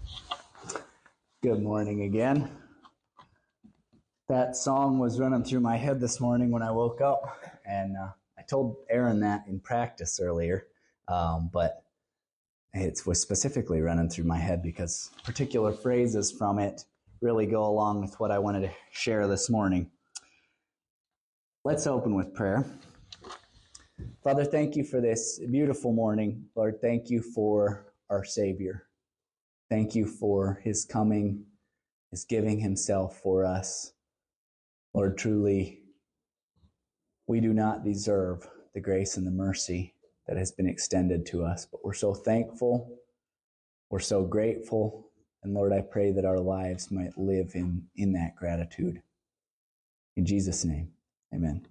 Good morning again. That song was running through my head this morning when I woke up, and I told Aaron that in practice earlier, but it was specifically running through my head because particular phrases from it really go along with what I wanted to share this morning. Let's open with prayer. Father, thank you for this beautiful morning. Lord, thank you for our Savior. Thank you for His coming, His giving Himself for us. Lord, truly, we do not deserve the grace and the mercy that has been extended to us, but we're so thankful, we're so grateful, and Lord, I pray that our lives might live in that gratitude. In Jesus' name, amen.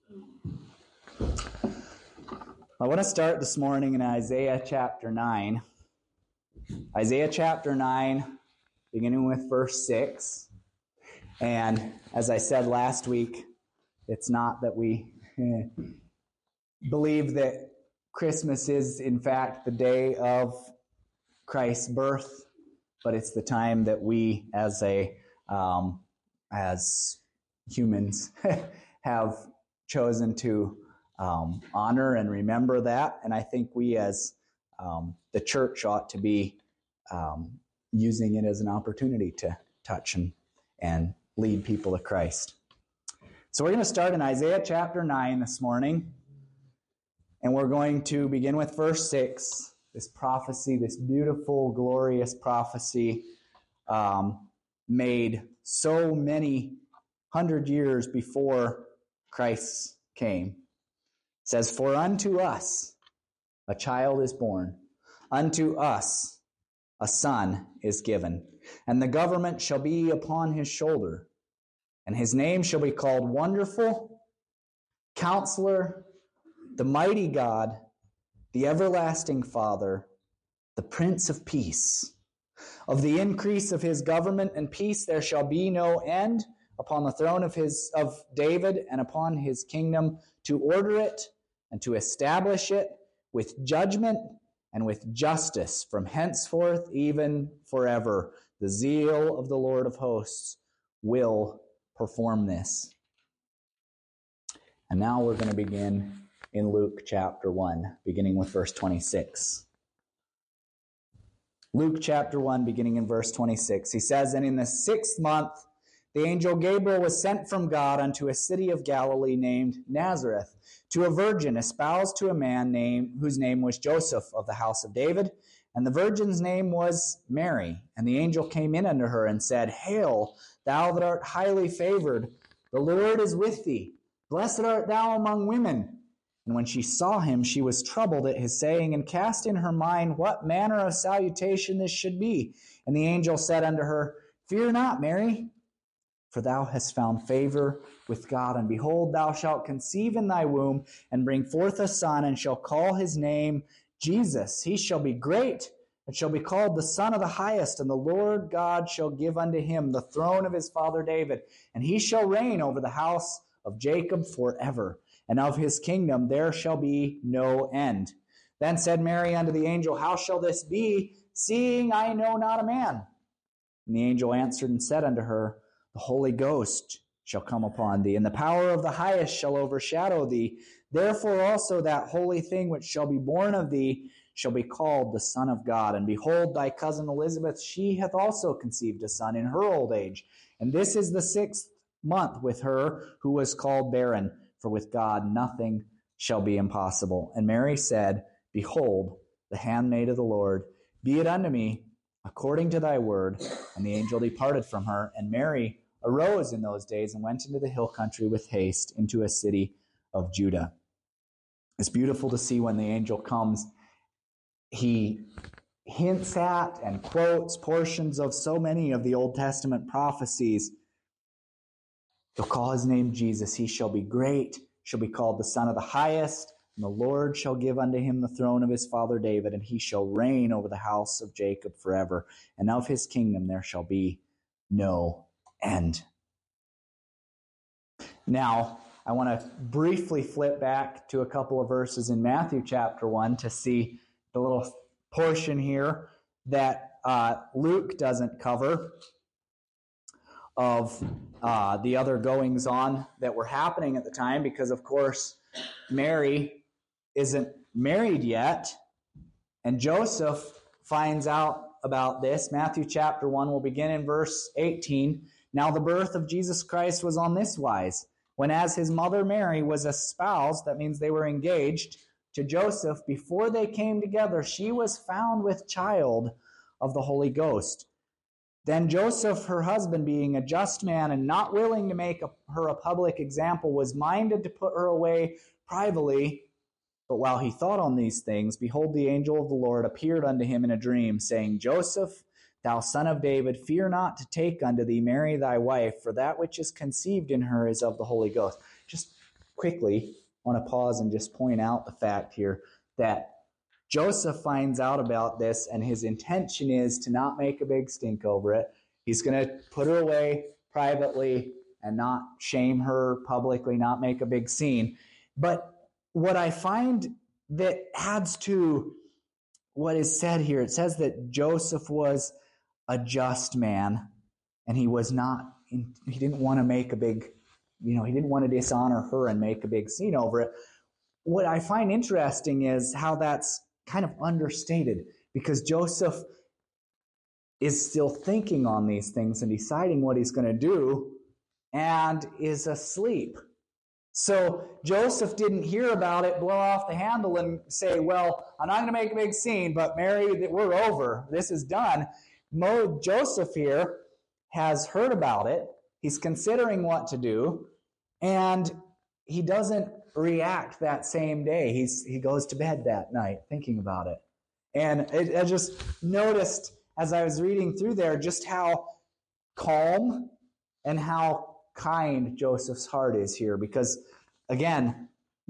I want to start this morning in Isaiah chapter 9. Isaiah chapter 9, beginning with verse 6. And as I said last week, it's not that we believe that Christmas is in fact the day of Christ's birth, but it's the time that we as humans have chosen to honor and remember that. And I think we as the church ought to be using it as an opportunity to touch and lead people to Christ. So we're going to start in Isaiah chapter 9 this morning, and we're going to begin with verse 6, this prophecy, this beautiful, glorious prophecy made so many 100 years before Christ came. It says, "For unto us a child is born, unto us a son is given, and the government shall be upon his shoulder. And his name shall be called Wonderful, Counselor, the Mighty God, the Everlasting Father, the Prince of Peace. Of the increase of his government and peace there shall be no end upon the throne of David and upon his kingdom, to order it and to establish it with judgment and with justice from henceforth even forever. The zeal of the Lord of hosts will perform this." And now we're going to begin in Luke chapter 1, beginning with verse 26. Luke chapter 1, beginning in verse 26. He says, "And in the 6th month, the angel Gabriel was sent from God unto a city of Galilee named Nazareth, to a virgin espoused to a man whose name was Joseph, of the house of David. And the virgin's name was Mary. And the angel came in unto her and said, Hail, thou that art highly favored, the Lord is with thee. Blessed art thou among women. And when she saw him, she was troubled at his saying, and cast in her mind what manner of salutation this should be. And the angel said unto her, Fear not, Mary, for thou hast found favor with God. And behold, thou shalt conceive in thy womb, and bring forth a son, and shall call his name Jesus. He shall be great, and shall be called the Son of the Highest. And the Lord God shall give unto him the throne of his father David. And he shall reign over the house of Jacob forever. And of his kingdom there shall be no end. Then said Mary unto the angel, How shall this be, seeing I know not a man? And the angel answered and said unto her, The Holy Ghost shall come upon thee, and the power of the Highest shall overshadow thee. Therefore also that holy thing which shall be born of thee shall be called the Son of God. And behold, thy cousin Elizabeth, she hath also conceived a son in her old age. And this is the 6th month with her who was called barren. For with God nothing shall be impossible. And Mary said, Behold, the handmaid of the Lord, be it unto me according to thy word. And the angel departed from her. And Mary arose in those days and went into the hill country with haste into a city of Judah. It's beautiful to see when the angel comes. He hints at and quotes portions of so many of the Old Testament prophecies. He'll call his name Jesus. He shall be great, shall be called the Son of the Highest, and the Lord shall give unto him the throne of his father David, and he shall reign over the house of Jacob forever. And of his kingdom there shall be no end. Now, I want to briefly flip back to a couple of verses in Matthew chapter 1 to see the little portion here that Luke doesn't cover of the other goings-on that were happening at the time, because, of course, Mary isn't married yet, and Joseph finds out about this. Matthew chapter 1 will begin in verse 18. Now the birth of Jesus Christ was on this wise. When as his mother Mary was espoused, that means they were engaged, to Joseph, before they came together, she was found with child of the Holy Ghost. Then Joseph, her husband, being a just man and not willing to make her a public example, was minded to put her away privately. But while he thought on these things, behold, the angel of the Lord appeared unto him in a dream, saying, Joseph, thou son of David, fear not to take unto thee Mary thy wife, for that which is conceived in her is of the Holy Ghost. Just quickly, I want to pause and just point out the fact here that Joseph finds out about this, and his intention is to not make a big stink over it. He's going to put her away privately and not shame her publicly, not make a big scene. But what I find that adds to what is said here, it says that Joseph was a just man, and he didn't want to make a big, he didn't want to dishonor her and make a big scene over it. What I find interesting is how that's kind of understated, because Joseph is still thinking on these things and deciding what he's going to do, and is asleep. So Joseph didn't hear about it, blow off the handle, and say, well, I'm not going to make a big scene, but Mary, we're over. This is done. Joseph here has heard about it. He's considering what to do, and he doesn't react that same day. He goes to bed that night thinking about it. And I just noticed as I was reading through there just how calm and how kind Joseph's heart is here, because again,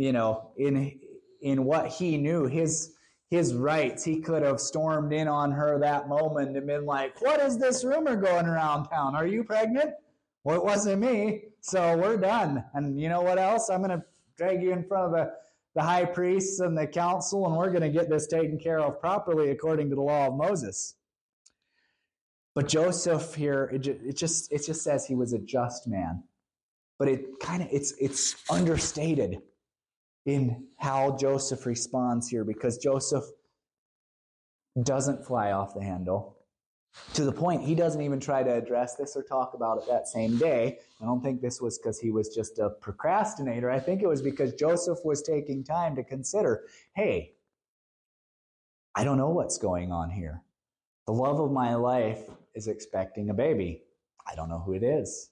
in what he knew, his rights, he could have stormed in on her that moment and been like, what is this rumor going around town? Are you pregnant? Well, it wasn't me, so we're done. And you know what else? I'm going to drag you in front of the high priests and the council, and we're going to get this taken care of properly according to the law of Moses. But Joseph here, it just says he was a just man. But it's understated in how Joseph responds here, because Joseph doesn't fly off the handle. To the point, he doesn't even try to address this or talk about it that same day. I don't think this was because he was just a procrastinator. I think it was because Joseph was taking time to consider, hey, I don't know what's going on here. The love of my life is expecting a baby. I don't know who it is.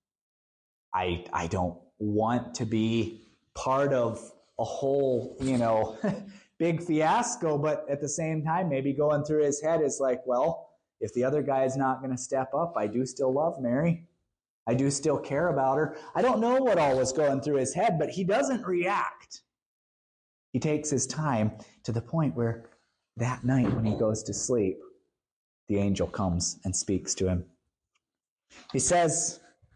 I don't want to be part of a whole, big fiasco, but at the same time, maybe going through his head is like, well, if the other guy is not going to step up, I do still love Mary. I do still care about her. I don't know what all was going through his head, but he doesn't react. He takes his time to the point where that night when he goes to sleep, the angel comes and speaks to him. He says,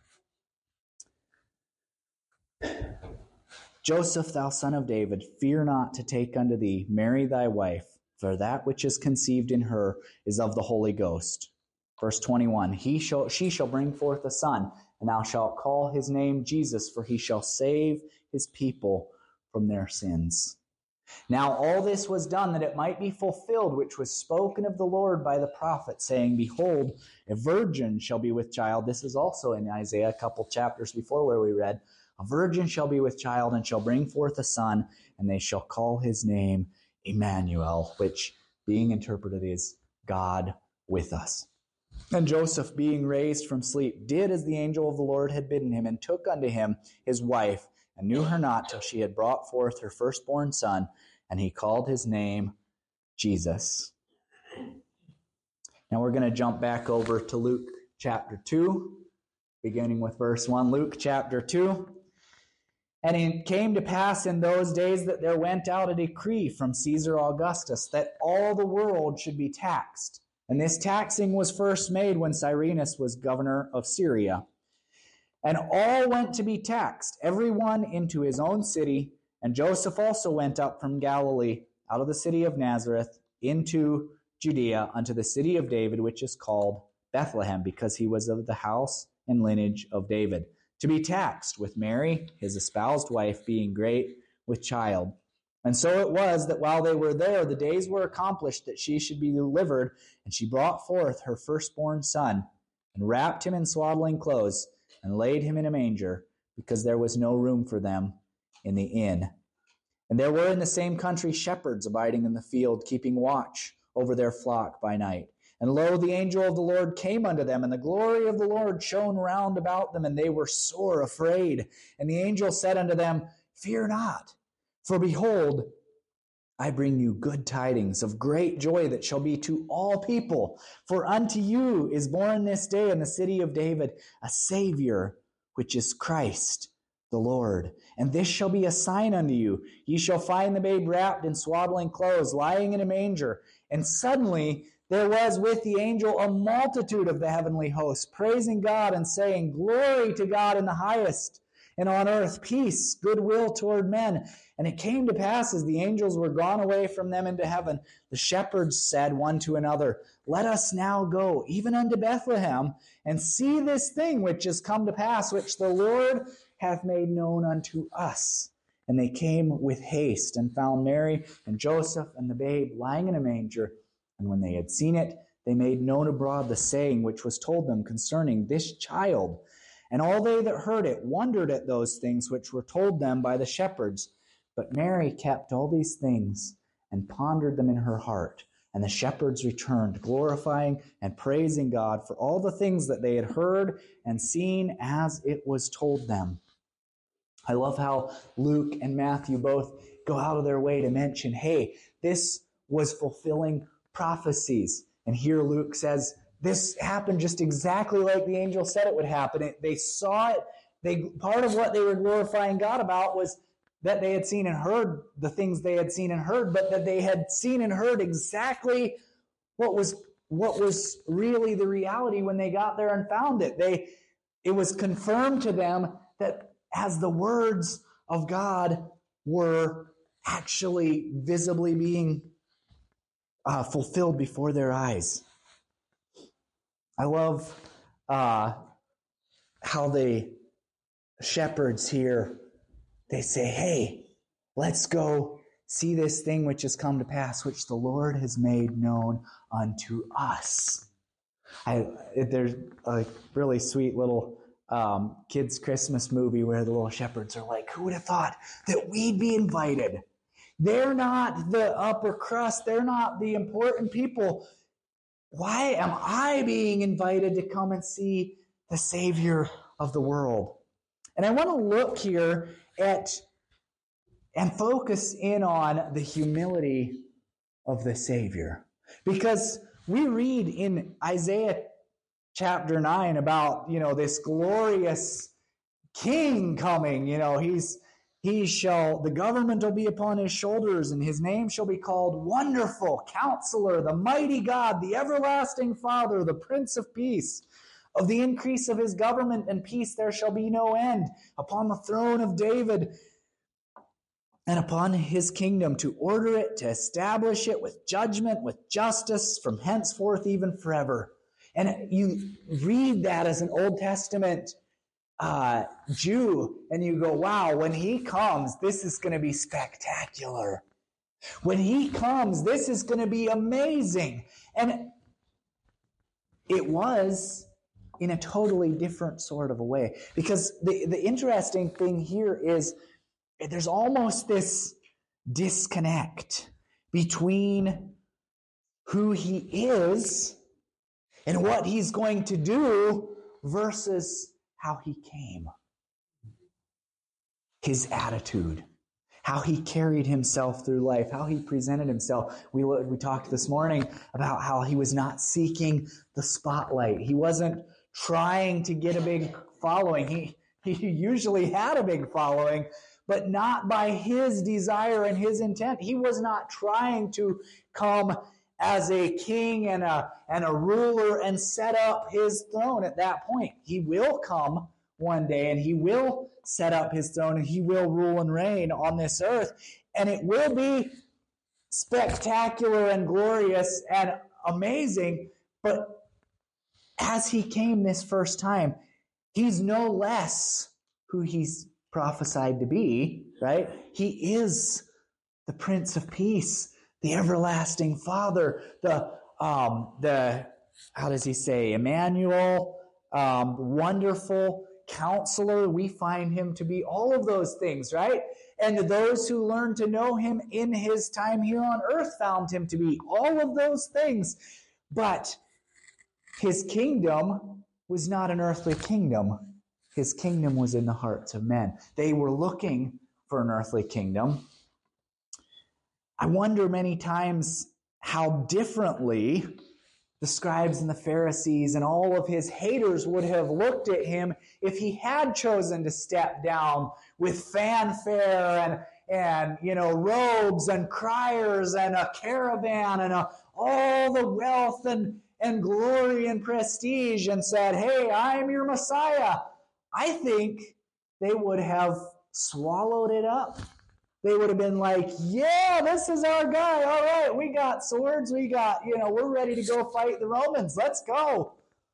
Joseph, thou son of David, fear not to take unto thee Mary thy wife, for that which is conceived in her is of the Holy Ghost. Verse 21, she shall bring forth a son, and thou shalt call his name Jesus, for he shall save his people from their sins. Now all this was done that it might be fulfilled, which was spoken of the Lord by the prophet, saying, behold, a virgin shall be with child. This is also in Isaiah, a couple chapters before where we read, a virgin shall be with child and shall bring forth a son, and they shall call his name Emmanuel, which being interpreted is God with us. And Joseph, being raised from sleep, did as the angel of the Lord had bidden him, and took unto him his wife, and knew her not till she had brought forth her firstborn son, and he called his name Jesus. Now we're going to jump back over to Luke chapter 2, beginning with verse 1. Luke chapter 2. And it came to pass in those days that there went out a decree from Caesar Augustus that all the world should be taxed. And this taxing was first made when Cyrenius was governor of Syria. And all went to be taxed, every one into his own city. And Joseph also went up from Galilee, out of the city of Nazareth, into Judea, unto the city of David, which is called Bethlehem, because he was of the house and lineage of David, to be taxed with Mary, his espoused wife, being great with child. And so it was that while they were there, the days were accomplished that she should be delivered, and she brought forth her firstborn son, and wrapped him in swaddling clothes, and laid him in a manger, because there was no room for them in the inn. And there were in the same country shepherds abiding in the field, keeping watch over their flock by night. And lo, the angel of the Lord came unto them, and the glory of the Lord shone round about them, and they were sore afraid. And the angel said unto them, Fear not, for behold, I bring you good tidings of great joy that shall be to all people. For unto you is born this day in the city of David a Savior, which is Christ the Lord. And this shall be a sign unto you. Ye shall find the babe wrapped in swaddling clothes, lying in a manger. And suddenly there was with the angel a multitude of the heavenly hosts, praising God and saying, Glory to God in the highest, and on earth peace, goodwill toward men. And it came to pass, as the angels were gone away from them into heaven, the shepherds said one to another, Let us now go, even unto Bethlehem, and see this thing which is come to pass, which the Lord hath made known unto us. And they came with haste, and found Mary and Joseph and the babe lying in a manger. And when they had seen it, they made known abroad the saying which was told them concerning this child. And all they that heard it wondered at those things which were told them by the shepherds. But Mary kept all these things and pondered them in her heart. And the shepherds returned, glorifying and praising God for all the things that they had heard and seen as it was told them. I love how Luke and Matthew both go out of their way to mention, hey, this was fulfilling prophecies. And here Luke says, this happened just exactly like the angel said it would happen. They saw it. Part of what they were glorifying God about was that they had seen and heard the things they had seen and heard, but that they had seen and heard exactly what was really the reality when they got there and found it. It was confirmed to them that as the words of God were actually visibly being fulfilled before their eyes. I love how the shepherds here, they say, hey, let's go see this thing which has come to pass, which the Lord has made known unto us. There's a really sweet little kids' Christmas movie where the little shepherds are like, who would have thought that we'd be invited? They're not the upper crust. They're not the important people. Why am I being invited to come and see the Savior of the world? And I want to look here at and focus in on the humility of the Savior. Because we read in Isaiah chapter 9 about, this glorious king coming. The government will be upon his shoulders, and his name shall be called Wonderful, Counselor, the Mighty God, the Everlasting Father, the Prince of Peace. Of the increase of his government and peace there shall be no end, upon the throne of David and upon his kingdom, to order it, to establish it with judgment, with justice, from henceforth even forever. And you read that as an Old Testament Jew, and you go, wow, when he comes, this is going to be spectacular. When he comes, this is going to be amazing. And it was in a totally different sort of a way. Because the interesting thing here is there's almost this disconnect between who he is and what he's going to do versus how he came. His attitude, how he carried himself through life, how he presented himself. We talked this morning about how he was not seeking the spotlight. He wasn't trying to get a big following. He usually had a big following, but not by his desire and his intent. He was not trying to come as a king and a ruler and set up his throne at that point. He will come one day and he will set up his throne and he will rule and reign on this earth. And it will be spectacular and glorious and amazing. But as he came this first time, he's no less who he's prophesied to be, right? He is the Prince of Peace, the everlasting Father, the how does he say, Emmanuel, wonderful Counselor. We find him to be all of those things, right? And those who learned to know him in his time here on earth found him to be all of those things. But his kingdom was not an earthly kingdom. His kingdom was in the hearts of men. They were looking for an earthly kingdom. I wonder many times how differently the scribes and the Pharisees and all of his haters would have looked at him if he had chosen to step down with fanfare and robes and criers and a caravan and all the wealth and glory and prestige and said, "Hey, I'm your Messiah." I think they would have swallowed it up. They would have been like, "Yeah, this is our guy. All right, we got swords. We got, we're ready to go fight the Romans. Let's go."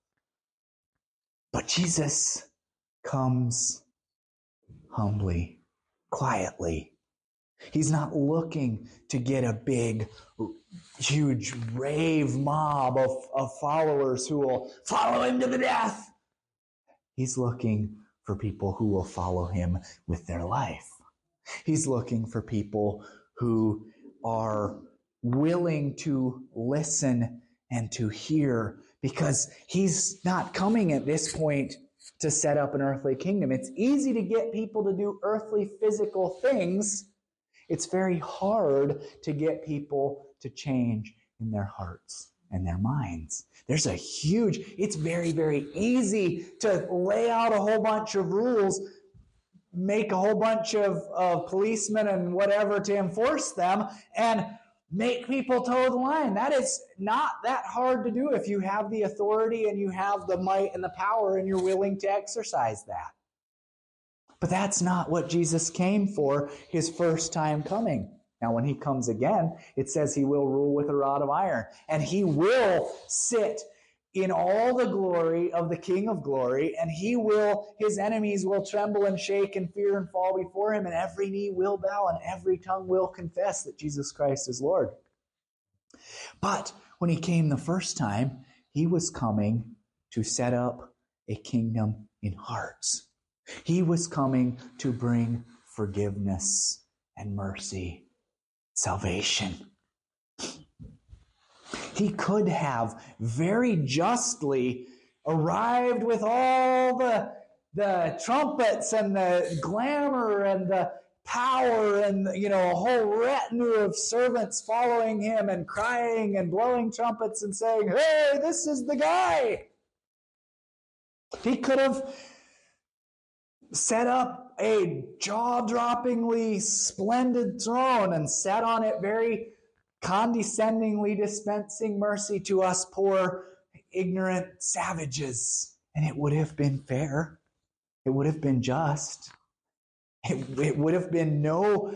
But Jesus comes humbly, quietly. He's not looking to get a big, huge rave mob of followers who will follow him to the death. He's looking for people who will follow him with their life. He's looking for people who are willing to listen and to hear, because he's not coming at this point to set up an earthly kingdom. It's easy to get people to do earthly physical things. It's very hard to get people to change in their hearts and their minds. It's very, very easy to lay out a whole bunch of rules, make a whole bunch of policemen and whatever to enforce them, and make people toe the line. That is not that hard to do if you have the authority and you have the might and the power and you're willing to exercise that. But that's not what Jesus came for his first time coming. Now, when he comes again, it says he will rule with a rod of iron, and he will sit in all the glory of the King of glory, and his enemies will tremble and shake and fear and fall before him, and every knee will bow and every tongue will confess that Jesus Christ is Lord. But when he came the first time, he was coming to set up a kingdom in hearts. He was coming to bring forgiveness and mercy, salvation. He could have very justly arrived with all the trumpets and the glamour and the power and a whole retinue of servants following him and crying and blowing trumpets and saying, "Hey, this is the guy." He could have set up a jaw-droppingly splendid throne and sat on it very condescendingly, dispensing mercy to us poor, ignorant savages. And it would have been fair. It would have been just. It would have been no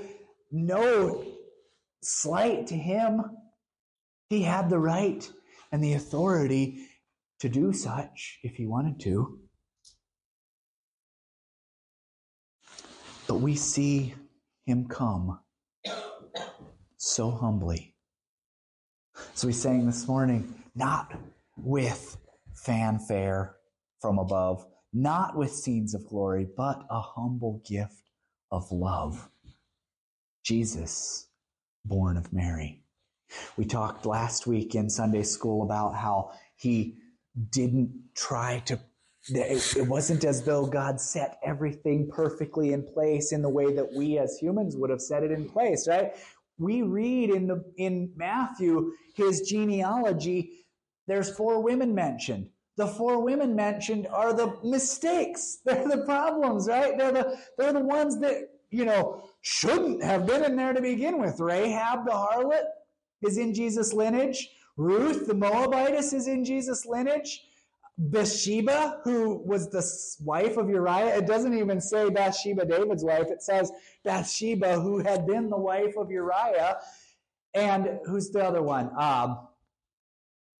slight to him. He had the right and the authority to do such if he wanted to. But we see him come so humbly. So we sang this morning, not with fanfare from above, not with scenes of glory, but a humble gift of love. Jesus, born of Mary. We talked last week in Sunday school about how he didn't try to, it wasn't as though God set everything perfectly in place in the way that we as humans would have set it in place, right? We read in Matthew, his genealogy, there's 4 women mentioned. The 4 women mentioned are the mistakes. They're the problems, right? They're the ones that, shouldn't have been in there to begin with. Rahab the harlot is in Jesus' lineage. Ruth the Moabitess is in Jesus' lineage. Bathsheba, who was the wife of Uriah, it doesn't even say Bathsheba, David's wife. It says Bathsheba, who had been the wife of Uriah. And who's the other one?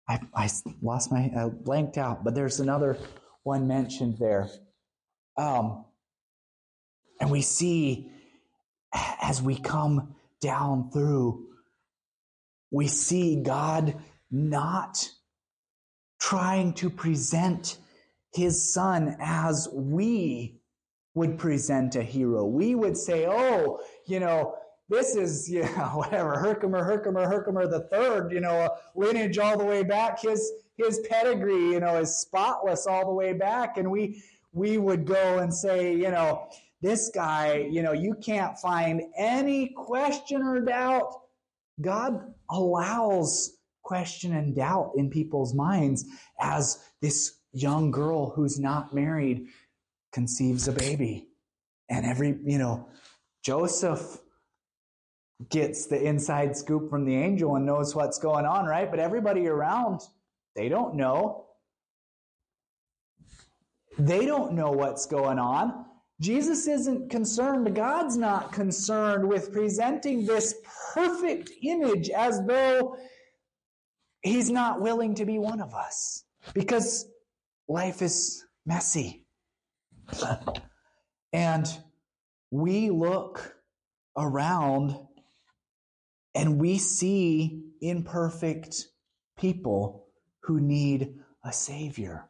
I blanked out, but there's another one mentioned there. And we see as we come down through, we see God not trying to present his son as we would present a hero. We would say, oh, this is, whatever, Herkimer the third, lineage all the way back. His pedigree, is spotless all the way back. And we would go and say, this guy, you can't find any question or doubt. God allows question and doubt in people's minds as this young girl who's not married conceives a baby. And Joseph gets the inside scoop from the angel and knows what's going on, right? But everybody around, they don't know. They don't know what's going on. Jesus isn't concerned, God's not concerned with presenting this perfect image as though he's not willing to be one of us. Because life is messy. And we look around and we see imperfect people who need a Savior.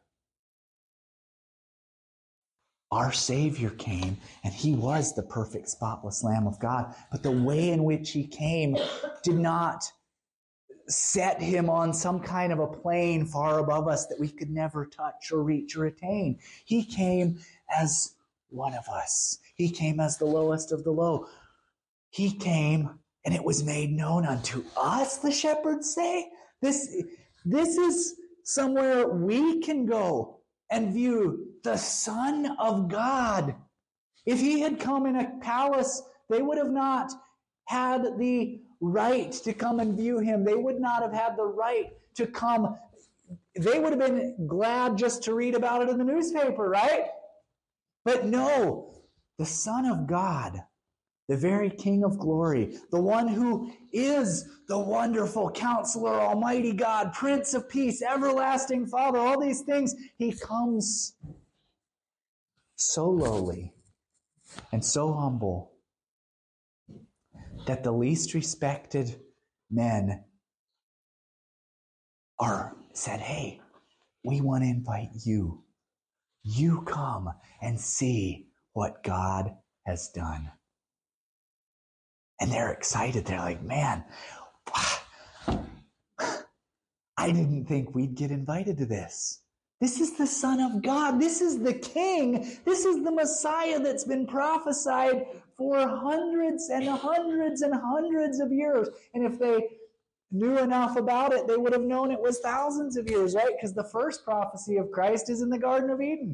Our Savior came, and he was the perfect, spotless Lamb of God. But the way in which he came did not set him on some kind of a plane far above us that we could never touch or reach or attain. He came as one of us. He came as the lowest of the low. He came, and it was made known unto us, the shepherds say. This is somewhere we can go and view the Son of God. If he had come in a palace, they would have not had the right to come and view him. They would not have had the right to come. They would have been glad just to read about it in the newspaper, right? But no, the Son of God, the very King of glory, the one who is the wonderful Counselor, Almighty God, Prince of Peace, Everlasting Father, all these things, he comes so lowly and so humble that the least respected men said, hey, we want to invite you. You come and see what God has done. And they're excited. They're like, man, I didn't think we'd get invited to this. This is the Son of God. This is the King. This is the Messiah that's been prophesied for hundreds and hundreds and hundreds of years. And if they knew enough about it, they would have known it was thousands of years, right? Because the first prophecy of Christ is in the Garden of Eden.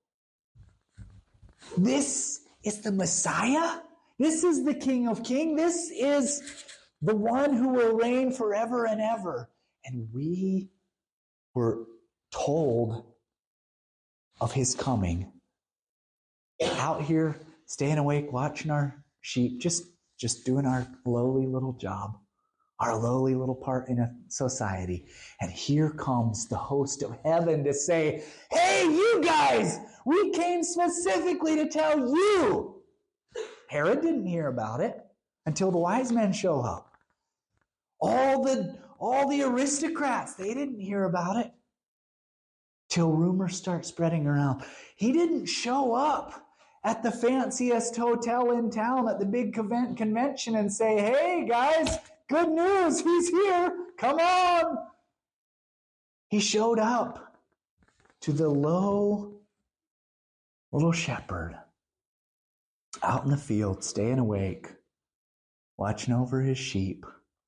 This is the Messiah. This is the King of Kings. This is the one who will reign forever and ever. And we were told of his coming. Out here, staying awake, watching our sheep, just doing our lowly little job, our lowly little part in a society. And here comes the host of heaven to say, hey, you guys, we came specifically to tell you. Herod didn't hear about it until the wise men show up. All the aristocrats, they didn't hear about it till rumors start spreading around. He didn't show up at the fanciest hotel in town at the big convention and say, hey guys, good news, he's here, come on. He showed up to the low little shepherd out in the field, staying awake, watching over his sheep.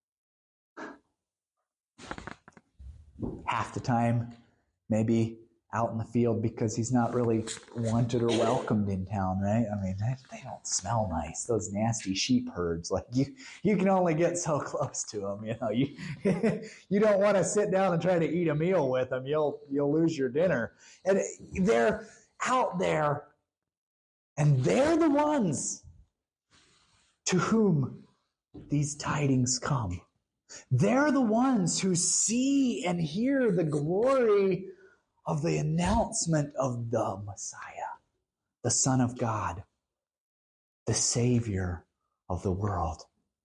Half the time, maybe out in the field because he's not really wanted or welcomed in town, right? I mean, they don't smell nice, those nasty sheep herds. Like you can only get so close to them, You don't want to sit down and try to eat a meal with them. You'll lose your dinner. And they're out there, and they're the ones to whom these tidings come. They're the ones who see and hear the glory of the announcement of the Messiah, the Son of God, the Savior of the world.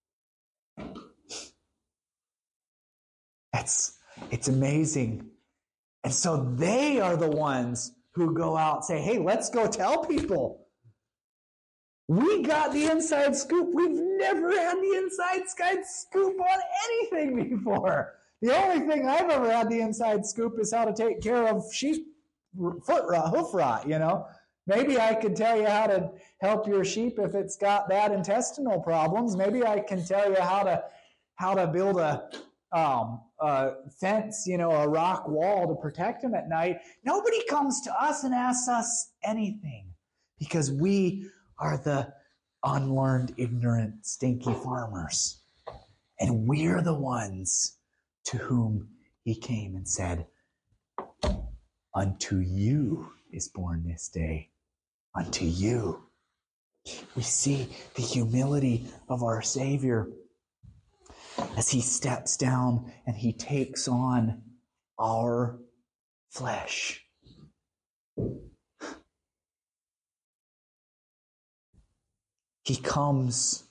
It's amazing. And so they are the ones who go out and say, hey, let's go tell people. We got the inside scoop. We've never had the inside scoop on anything before. The only thing I've ever had the inside scoop is how to take care of sheep hoof rot, Maybe I could tell you how to help your sheep if it's got bad intestinal problems. Maybe I can tell you how to build a fence, a rock wall to protect them at night. Nobody comes to us and asks us anything because we are the unlearned, ignorant, stinky farmers. And we're the ones to whom he came and said, unto you is born this day. Unto you. We see the humility of our Savior as he steps down and he takes on our flesh. He comes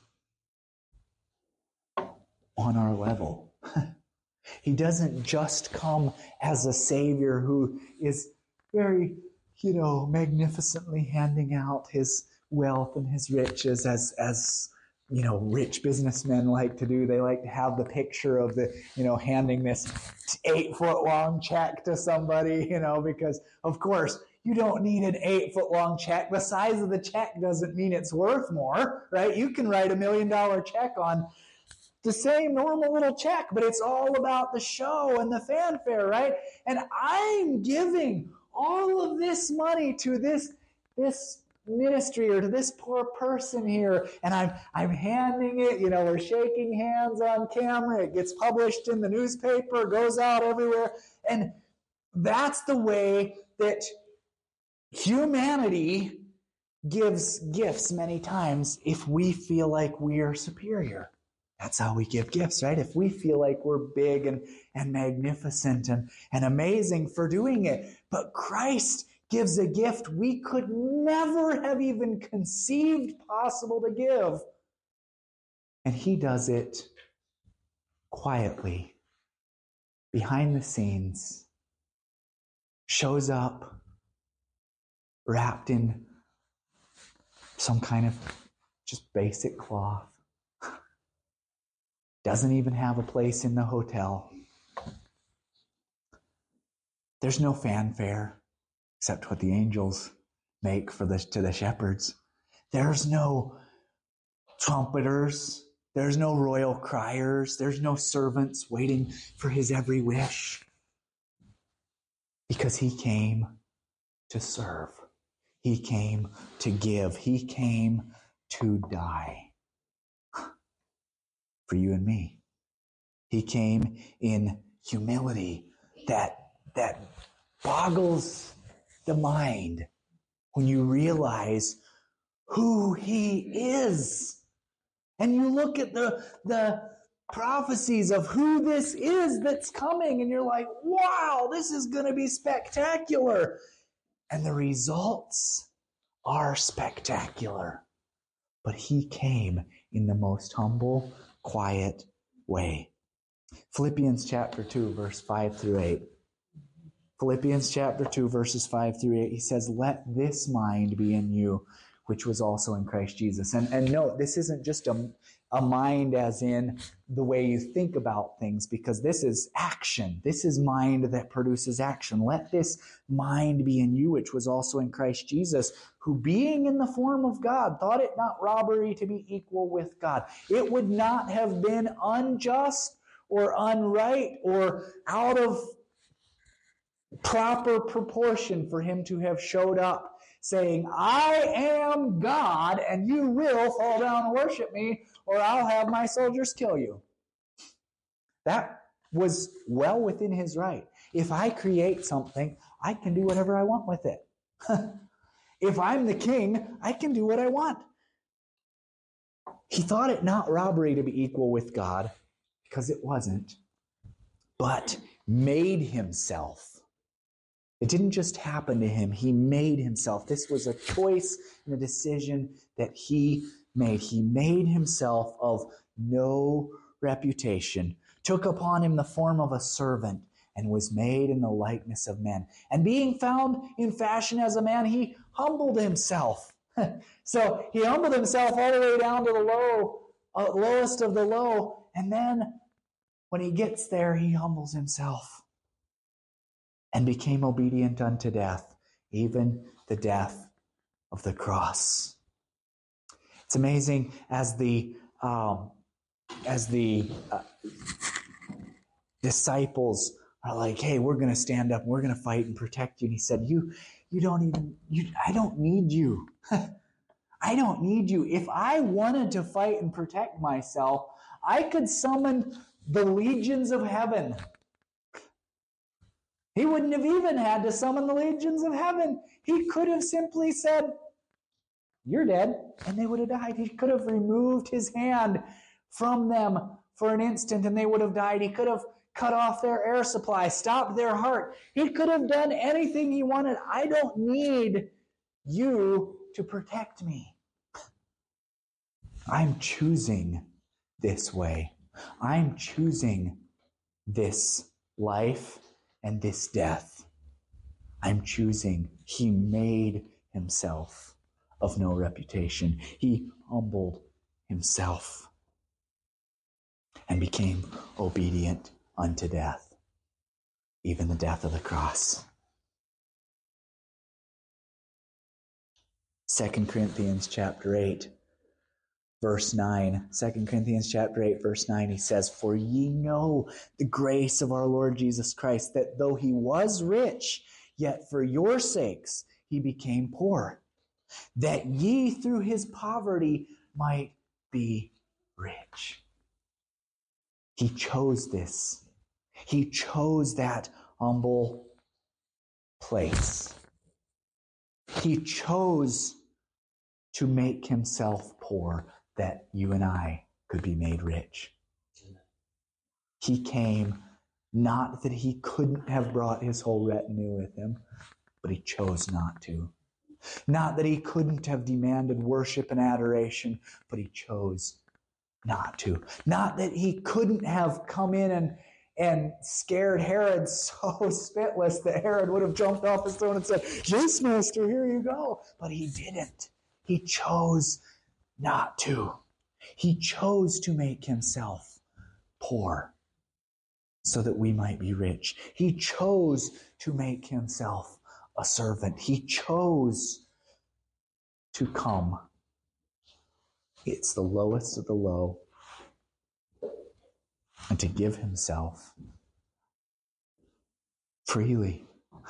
on our level. He doesn't just come as a Savior who is very, magnificently handing out his wealth and his riches as rich businessmen like to do. They like to have the picture of handing this 8-foot long check to somebody, because of course you don't need an 8-foot long check. The size of the check doesn't mean it's worth more, right? You can write $1 million check on the same normal little check, but it's all about the show and the fanfare, right? And I'm giving all of this money to this ministry or to this poor person here, and I'm handing it, we're shaking hands on camera, it gets published in the newspaper, goes out everywhere, and that's the way that humanity gives gifts many times if we feel like we are superior. That's how we give gifts, right? If we feel like we're big and magnificent and amazing for doing it. But Christ gives a gift we could never have even conceived possible to give. And he does it quietly, behind the scenes, shows up wrapped in some kind of just basic cloth. Doesn't even have a place in the hotel. There's no fanfare except what the angels make to the shepherds. There's no trumpeters. There's no royal criers. There's no servants waiting for his every wish. Because he came to serve. He came to give. He came to die. For you and me. He came in humility that boggles the mind when you realize who he is. And you look at the prophecies of who this is that's coming, and you're like, wow, this is going to be spectacular. And the results are spectacular. But he came in the most humble, quiet way. Philippians chapter 2, verse 5 through 8. Philippians chapter 2, verses 5 through 8. He says, let this mind be in you, which was also in Christ Jesus. And note, this isn't just a mind as in the way you think about things, because this is action. This is mind that produces action. Let this mind be in you, which was also in Christ Jesus, who being in the form of God, thought it not robbery to be equal with God. It would not have been unjust or unright or out of proper proportion for him to have showed up saying, I am God and you will fall down and worship me or I'll have my soldiers kill you. That was well within his right. If I create something, I can do whatever I want with it. If I'm the king, I can do what I want. He thought it not robbery to be equal with God. because it wasn't, but made himself. It didn't just happen to him. He made himself. This was a choice and a decision that he made. He made himself of no reputation, took upon him the form of a servant, and was made in the likeness of men. And being found in fashion as a man, he humbled himself. So he humbled himself all the way down to the lowest of the low. And then when he gets there, he humbles himself and became obedient unto death, even the death of the cross. It's amazing as the disciples are like, hey, we're going to stand up, we're going to fight and protect you. And he said, I don't need you. I don't need you. If I wanted to fight and protect myself, I could summon the legions of heaven. He wouldn't have even had to summon the legions of heaven. He could have simply said, you're dead, and they would have died. He could have removed his hand from them for an instant, and they would have died. He could have cut off their air supply, stopped their heart. He could have done anything he wanted. I don't need you to protect me. I'm choosing this way. I'm choosing this life and this death. I'm choosing. He made himself of no reputation. He humbled himself and became obedient unto death, even the death of the cross. 2 Corinthians chapter 8, verse 9. 2 Corinthians chapter 8, verse 9, he says, for ye know the grace of our Lord Jesus Christ, that though he was rich, yet for your sakes he became poor, that ye through his poverty might be rich. He chose this. He chose that humble place. He chose to make himself poor that you and I could be made rich. He came not that he couldn't have brought his whole retinue with him, but he chose not to. Not that he couldn't have demanded worship and adoration, but he chose not to. Not that he couldn't have come in and scared Herod so spitless that Herod would have jumped off his throne and said, yes, master, here you go. But he didn't. He chose not to. He chose to make himself poor so that we might be rich. He chose to make himself a servant. He chose to come. It's the lowest of the low, and to give himself freely.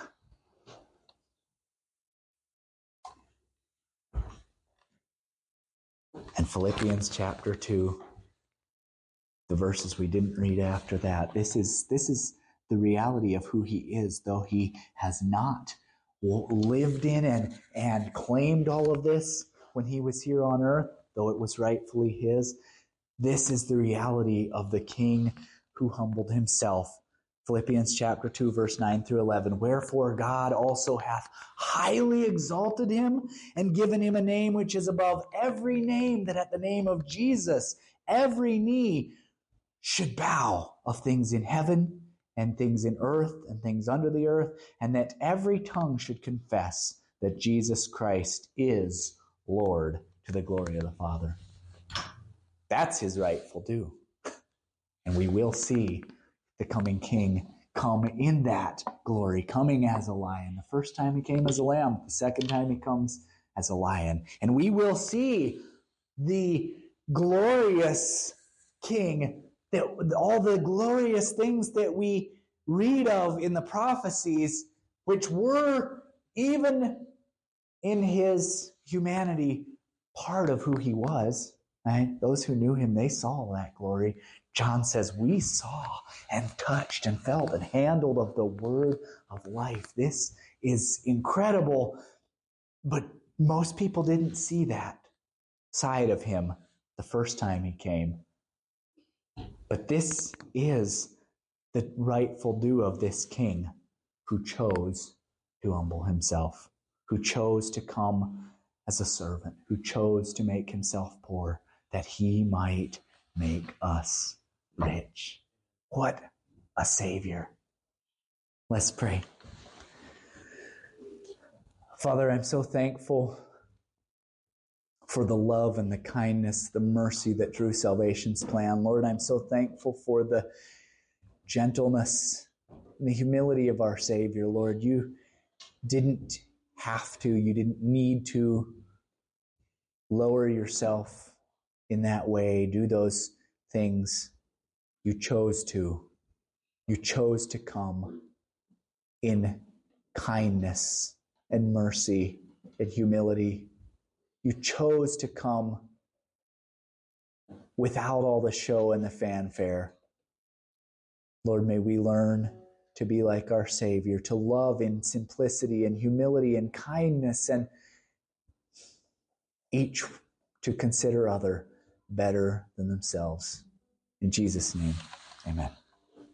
And Philippians chapter 2, the verses we didn't read after that, this is the reality of who he is, though he has not lived in and claimed all of this when he was here on earth, though it was rightfully his. This is the reality of the King who humbled himself. Philippians chapter 2, verse 9 through 11. Wherefore God also hath highly exalted him and given him a name which is above every name, that at the name of Jesus every knee should bow, of things in heaven and things in earth and things under the earth, and that every tongue should confess that Jesus Christ is Lord, to the glory of the Father. That's his rightful due. And we will see the coming King come in that glory, coming as a lion. The first time he came as a lamb, the second time he comes as a lion. And we will see the glorious King, that all the glorious things that we read of in the prophecies, which were even in his humanity part of who he was. Right? Those who knew him, they saw that glory. John says, we saw and touched and felt and handled of the word of life. This is incredible, but most people didn't see that side of him the first time he came. But this is the rightful due of this king who chose to humble himself, who chose to come as a servant, who chose to make himself poor, that he might make us rich. What a Savior. Let's pray. Father, I'm so thankful for the love and the kindness, the mercy that drew salvation's plan. Lord, I'm so thankful for the gentleness and the humility of our Savior. Lord, you didn't have to, you didn't need to lower yourself in that way, do those things. You chose to. You chose to come in kindness and mercy and humility. You chose to come without all the show and the fanfare. Lord, may we learn to be like our Savior, to love in simplicity and humility and kindness, and each to consider other better than themselves. In Jesus' name, amen.